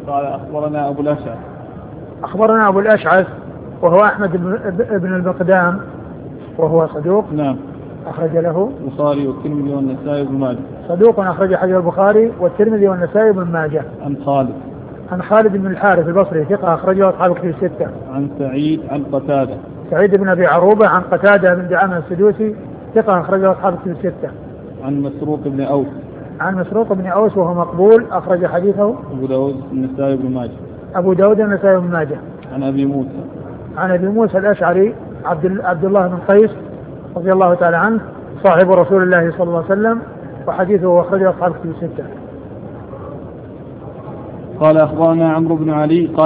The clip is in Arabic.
قال أخبرنا أبو الأشعث. أخبرنا أبو الأشعث وهو أحمد بن المقدام وهو صدوق. نعم. أخرج له البخاري والترمذي والنسائي بن ماجه. صدوق أخرج حديث البخاري والترمذي والنسائي بن ماجه. عن خالد. عن خالد بن الحارث البصري ثقة أخرجه أصحاب الكتب الستة. عن سعيد عن قتادة. سعيد بن أبي عروبة عن قتادة بن دعامة السدوسي ثقة أخرجه أصحاب الكتب الستة. عن مسروق بن أوس. عن مسروق بن أوس وهو مقبول أخرج حديثه أبو داود النسائي بن ماجه. أبو داود النسائي بن ماجه. عن أبي موسى. عن أبي موسى الأشعري عبد الله بن قيس رضي الله تعالى عنه صاحب رسول الله صلى الله عليه وسلم وحديثه أخرجه أصحاب الكتب الستة. قال أخبرنا عمرو بن علي قال